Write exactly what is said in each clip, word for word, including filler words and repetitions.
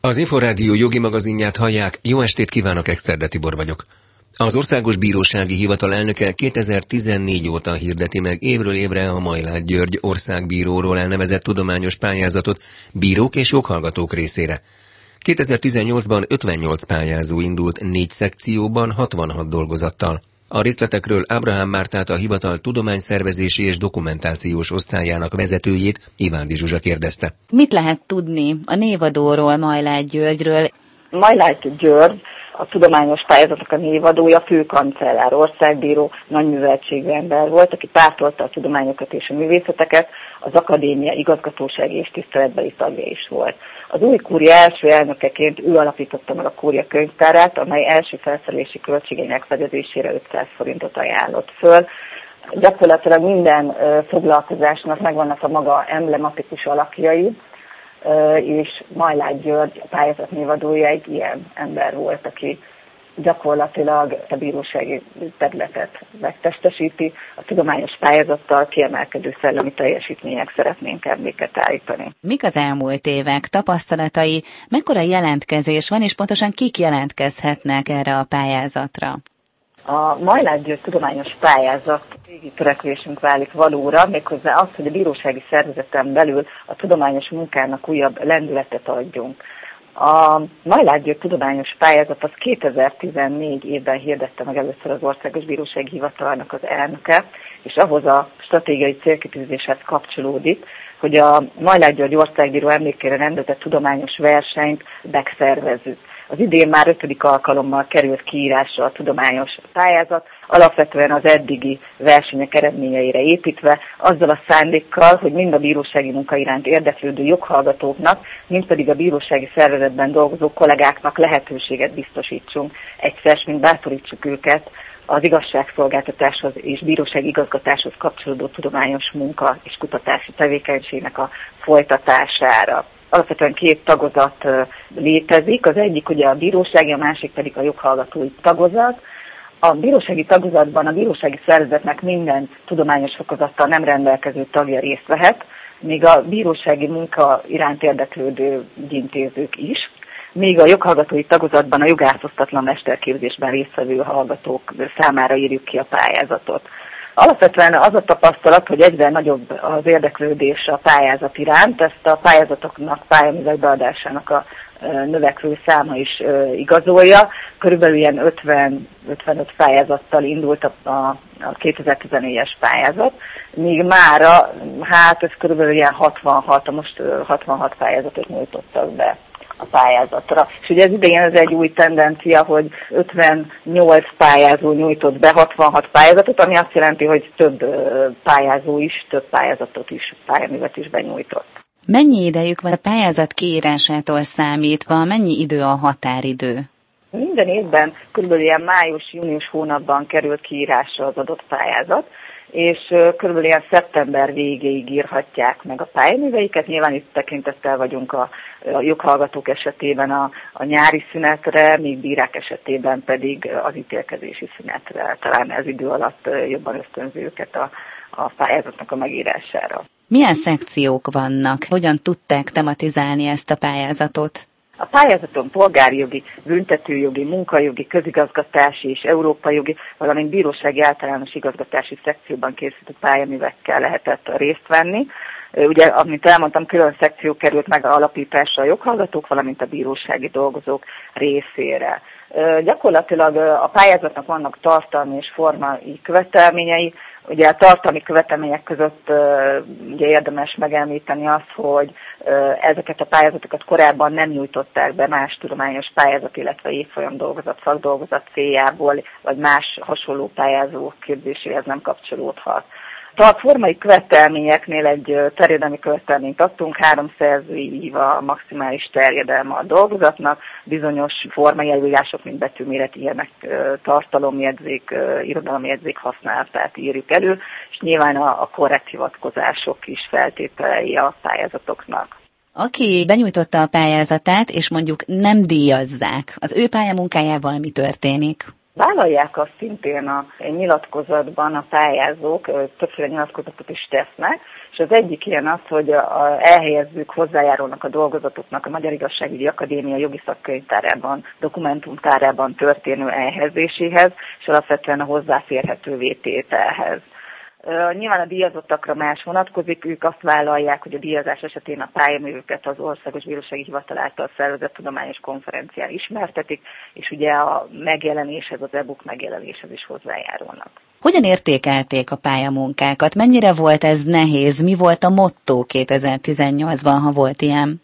Az Inforádió jogi magazinját hallják, jó estét kívánok, Exterde Tibor vagyok. Az Országos Bírósági Hivatal elnöke kétezer-tizennégy óta hirdeti meg évről évre a Majláth György országbíróról elnevezett tudományos pályázatot bírók és joghallgatók részére. kétezer-tizennyolcban ötvennyolc pályázó indult négy szekcióban hatvanhat dolgozattal. A részletekről Ábrahám Mártát, a hivatal tudományszervezési és dokumentációs osztályának vezetőjét, Ivándi Zsuzsa kérdezte. Mit lehet tudni a névadóról, Majláth Györgyről? Majláth György a tudományos pályázatok a névadója, főkancellár, országbíró, nagyműveltségű ember volt, aki pártolta a tudományokat és a művészeteket, az akadémia igazgatósági és tiszteletbeli tagja is volt. Az új kúria első elnökeként ő alapította meg a kúria könyvtárát, amely első felszerelési költségeinek fedezésére ötszáz forintot ajánlott föl. Gyakorlatilag minden foglalkozásnak megvannak a maga emblematikus alakjai, és Majláth György a pályázat névadója egy ilyen ember volt, aki gyakorlatilag a bírósági területet megtestesíti, a tudományos pályázattal kiemelkedő szellemi teljesítmények szeretnénk emléket állítani. Mik az elmúlt évek tapasztalatai, mekkora jelentkezés van, és pontosan kik jelentkezhetnek erre a pályázatra? A Majláth György tudományos pályázat régi törekvésünk válik valóra, méghozzá az, hogy a bírósági szervezeten belül a tudományos munkának újabb lendületet adjunk. A Majláth György tudományos pályázat az kétezer-tizennégy évben hirdette meg először az Országos Bírósági Hivatalnak az elnöke, és ahhoz a stratégiai célkitűzéshez kapcsolódik, hogy a Majláth György országbíró emlékére rendezett tudományos versenyt megszervezzük. Az idén már ötödik alkalommal került kiírásra a tudományos pályázat, alapvetően az eddigi versenyek eredményeire építve, azzal a szándékkal, hogy mind a bírósági munka iránt érdeklődő joghallgatóknak, mind pedig a bírósági szervezetben dolgozó kollégáknak lehetőséget biztosítsunk, egyszer, mint bátorítsuk őket az igazságszolgáltatáshoz és bírósági igazgatáshoz kapcsolódó tudományos munka és kutatási tevékenységnek a folytatására. Alapvetően két tagozat létezik, az egyik ugye a bírósági, a másik pedig a joghallgatói tagozat. A bírósági tagozatban a bírósági szervezetnek minden tudományos fokozattal nem rendelkező tagja részt vehet, míg a bírósági munka iránt érdeklődő ügyintézők is, míg a joghallgatói tagozatban a jogászosztatlan mesterképzésben résztvevő hallgatók számára írjuk ki a pályázatot. Alapvetően az a tapasztalat, hogy egyre nagyobb az érdeklődés a pályázat iránt, ezt a pályázatoknak, pályaművek beadásának a növekvő száma is igazolja. Körülbelül ilyen ötven-ötvenöt pályázattal indult a, a, a kétezer-tizennégyes pályázat, míg mára, hát ez körülbelül ilyen hatvanhat, most hatvanhat pályázatot nyújtottak be a pályázatra. És ugye ez idején ez egy új tendencia, hogy ötvennyolc pályázó nyújtott be hatvanhat pályázatot, ami azt jelenti, hogy több pályázó is, több pályázatot is, pályaművet is benyújtott. Mennyi idejük van a pályázat kiírásától számítva, mennyi idő a határidő? Minden évben körülbelül ilyen május-június hónapban kerül kiírásra az adott pályázat, és körülbelül ilyen szeptember végéig írhatják meg a pályaműveiket. Nyilván itt tekintettel vagyunk a, a joghallgatók esetében a, a nyári szünetre, míg bírák esetében pedig az ítélkezési szünetre. Talán ez idő alatt jobban ösztönzi őket a, a pályázatnak a megírására. Milyen szekciók vannak? Hogyan tudták tematizálni ezt a pályázatot? A pályázaton polgári jogi, büntetőjogi, munkajogi, közigazgatási és európai jogi, valamint bírósági általános igazgatási szekcióban készített pályaművekkel lehetett részt venni. Ugye, amit elmondtam, külön szekció került meg alapításra a joghallgatók, valamint a bírósági dolgozók részére. Gyakorlatilag a pályázatnak vannak tartalmi és formai követelményei. Ugye a tartalmi követelmények között ugye érdemes megemlíteni azt, hogy ezeket a pályázatokat korábban nem nyújtották be más tudományos pályázat, illetve évfolyam dolgozat, szakdolgozat céljából, vagy más hasonló pályázó képzéséhez nem kapcsolódhat. A formai követelményeknél egy terjedelmi követelményt adtunk, három szerzői ív a maximális terjedelme a dolgozatnak, bizonyos formai előírások, mint betűméret, ilyenek tartalomjegyzék, irodalomjegyzék használatát írjuk elő, és nyilván a, a korrekt hivatkozások is feltételei a pályázatoknak. Aki benyújtotta a pályázatát, és mondjuk nem díjazzák, az ő pályamunkájával mi történik? Vállalják azt szintén a nyilatkozatban a pályázók, többféle nyilatkozatot is tesznek, és És az egyik ilyen az, hogy a elhelyezzük, hozzájárulnak a dolgozatoknak a Magyar Igazságügyi Akadémia jogi szakkönyvtárában, dokumentumtárában történő elhelyezéséhez, és alapvetően a hozzáférhetővé tételhez. Uh, nyilván a díjazottakra más vonatkozik, ők azt vállalják, hogy a díjazás esetén a pályaművüket az Országos Bírósági Hivatal által szervezett tudományos konferencián ismertetik, és ugye a megjelenéshez, az e-book megjelenéshez is hozzájárulnak. Hogyan értékelték a pályamunkákat? Mennyire volt ez nehéz? Mi volt a motto kétezer-tizennyolcban, ha volt ilyen?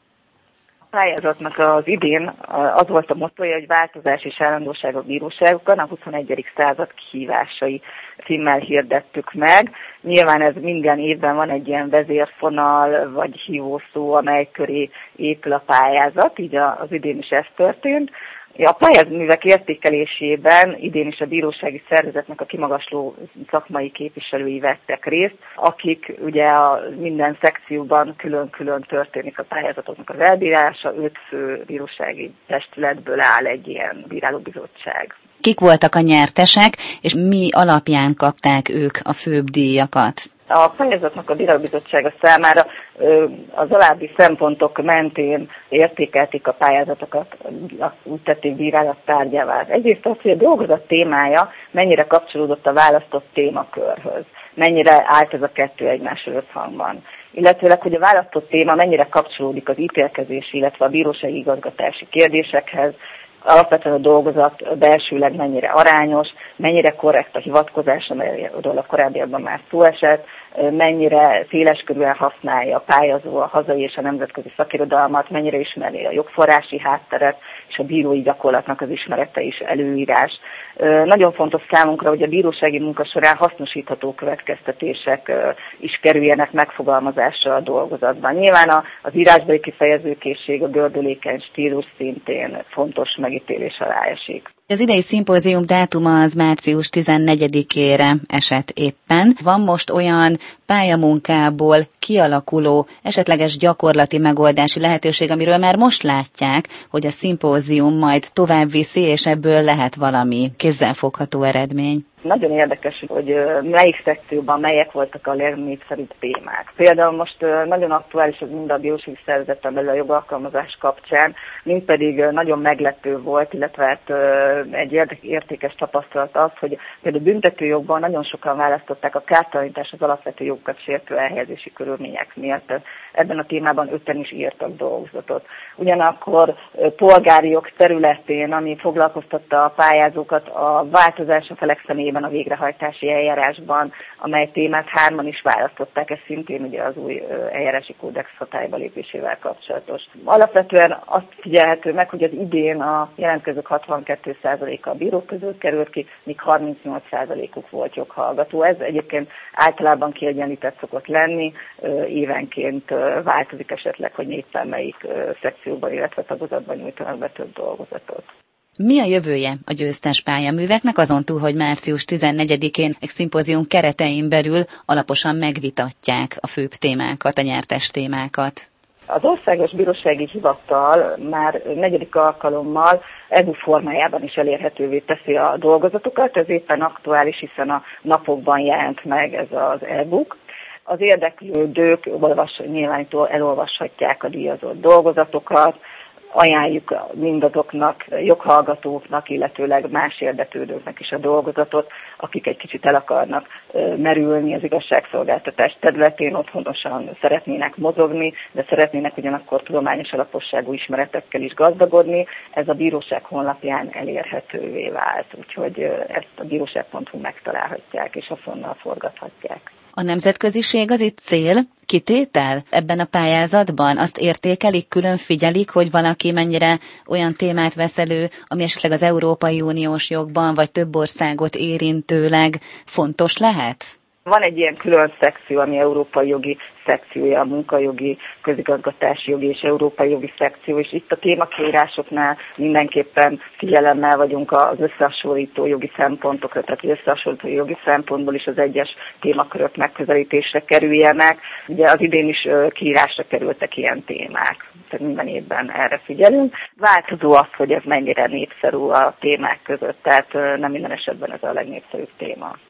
A pályázatnak az idén az volt a mottoja, hogy változás és állandóság a bíróságokon, a huszonegyedik század kihívásai címmel hirdettük meg. Nyilván ez minden évben van egy ilyen vezérfonal vagy hívószó, amely köré épül a pályázat, így az idén is ez történt. A pályázművek értékelésében idén is a bírósági szervezetnek a kimagasló szakmai képviselői vettek részt, akik ugye a minden szekcióban külön-külön történik a pályázatoknak az elbírálása, öt fő bírósági testületből áll egy ilyen bírálóbizottság. Kik voltak a nyertesek, és mi alapján kapták ők a főbb díjakat? A pályázatnak a bírálóbizottsága számára az alábbi szempontok mentén értékelték a pályázatokat, úgy tették bírálat tárgyává. Egyrészt az, hogy a dolgozat témája mennyire kapcsolódott a választott témakörhöz, mennyire állt ez a kettő egymással összhangban. Illetőleg, hogy a választott téma mennyire kapcsolódik az ítélkezési, illetve a bírósági igazgatási kérdésekhez, alapvetően a dolgozat belsőleg mennyire arányos, mennyire korrekt a hivatkozás, amelyről a korábbiakban már szó esett, mennyire széleskörűen használja a pályázó a hazai és a nemzetközi szakirodalmat, mennyire ismeri a jogforrási hátteret, és a bírói gyakorlatnak az ismerete is előírás. Nagyon fontos számunkra, hogy a bírósági munka során hasznosítható következtetések is kerüljenek megfogalmazásra a dolgozatban. Nyilván az írásbeli kifejezőkészség, a gördülékeny stílus szintén fontos megítélés alá esik. Az idei szimpózium dátuma az március tizennegyedikére esett éppen. Van most olyan pályamunkából kialakuló, esetleges gyakorlati megoldási lehetőség, amiről már most látják, hogy a szimpózium majd tovább viszi, és ebből lehet valami kézzelfogható eredmény. Nagyon érdekes, hogy melyik szekcióban melyek voltak a legnépszerűbb témák. Például most nagyon aktuális az mind a bírósági szervezeten belül a jogalkalmazás kapcsán, mind pedig nagyon meglepő volt, illetve hát egy értékes tapasztalat az, hogy például büntetőjogban nagyon sokan választották a kártalanítás az alapvető jogokat sértő elhelyezési körülmények miatt. Ebben a témában öten is írtak dolgozatot. Ugyanakkor polgári jog területén, ami foglalkoztatta a pályázókat, a változás a felek személyében a végrehajtási eljárásban, amely témát hárman is választották, ez szintén ugye az új eljárási kódex hatályba lépésével kapcsolatos. Alapvetően azt figyelhető meg, hogy az idén a jelentkezők hatvankét százaléka a bírók között került ki, míg harmincnyolc százalékuk volt joghallgató. Ez egyébként általában kiegyenlített szokott lenni, évenként változik esetleg, hogy éppen melyik szekcióban, illetve tagozatban nyújtanak be több dolgozatot. Mi a jövője a győztes pályaműveknek, azon túl, hogy március tizennegyedikén egy szimpózium keretein belül alaposan megvitatják a főbb témákat, a nyertes témákat? Az Országos Bírósági Hivatal már negyedik alkalommal e-book formájában is elérhetővé teszi a dolgozatokat, ez éppen aktuális, hiszen a napokban jelent meg ez az e-book. Az érdeklődők olvas, nyilvánítól elolvashatják a díjazott dolgozatokat, ajánljuk mindazoknak, joghallgatóknak, illetőleg más érdeklődőknek is a dolgozatot, akik egy kicsit el akarnak merülni az igazságszolgáltatás területén, otthonosan szeretnének mozogni, de szeretnének ugyanakkor tudományos alaposságú ismeretekkel is gazdagodni. Ez a bíróság honlapján elérhetővé vált, úgyhogy ezt a bíróság pont hu megtalálhatják és azonnal forgathatják. A nemzetköziség az itt cél, kitétel ebben a pályázatban? Azt értékelik, külön figyelik, hogy valaki mennyire olyan témát vesz elő, ami esetleg az Európai Uniós jogban vagy több országot érintőleg fontos lehet? Van egy ilyen külön szekció, ami európai jogi szekciója, a munkajogi, közigazgatási jogi és európai jogi szekció, és itt a témakiírásoknál mindenképpen figyelemmel vagyunk az összehasonlító jogi szempontokra, tehát az összehasonlító jogi szempontból is az egyes témakörök megközelítésre kerüljenek. Ugye az idén is kiírásra kerültek ilyen témák, tehát minden évben erre figyelünk. Változó az, hogy ez mennyire népszerű a témák között, tehát nem minden esetben ez a legnépszerűbb téma.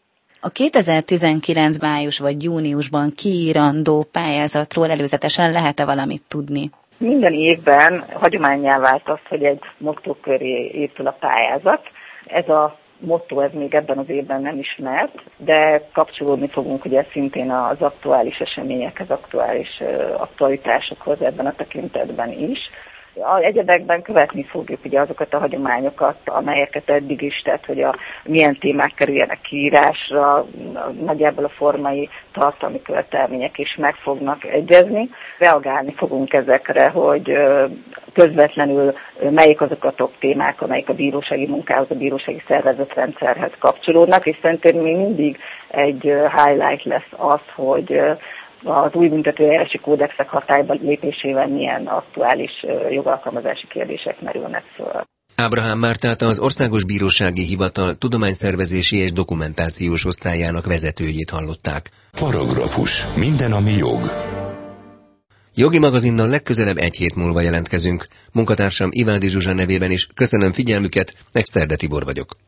A kétezer-tizenkilenc május vagy júniusban kiírandó pályázatról előzetesen lehet-e valamit tudni? Minden évben hagyománnyá vált az, hogy egy motto köré épül a pályázat. Ez a motto ez még ebben az évben nem ismert, de kapcsolódni fogunk ugye szintén az aktuális eseményekhez, aktuális aktualitásokhoz ebben a tekintetben is. Az egyebekben követni fogjuk ugye azokat a hagyományokat, amelyeket eddig is, tehát hogy a milyen témák kerüljenek kiírásra, nagyjából a formai tartalmi követelmények is meg fognak egyezni. Reagálni fogunk ezekre, hogy közvetlenül melyik azok a top témák, amelyik a bírósági munkához, a bírósági szervezetrendszerhez kapcsolódnak, és szerintem még mindig egy highlight lesz az, hogy az új büntetőeljárási kódexek hatályba lépésével milyen aktuális jogalkalmazási kérdések merülnek föl. Ábrahám Mártát, az Országos Bírósági Hivatal tudományszervezési és dokumentációs osztályának vezetőjét hallották. Paragrafus. Minden, ami jog. Jogi magazinnal legközelebb egy hét múlva jelentkezünk. Munkatársam Ivádi Zsuzsa nevében is köszönöm figyelmüket, Exterde Tibor vagyok.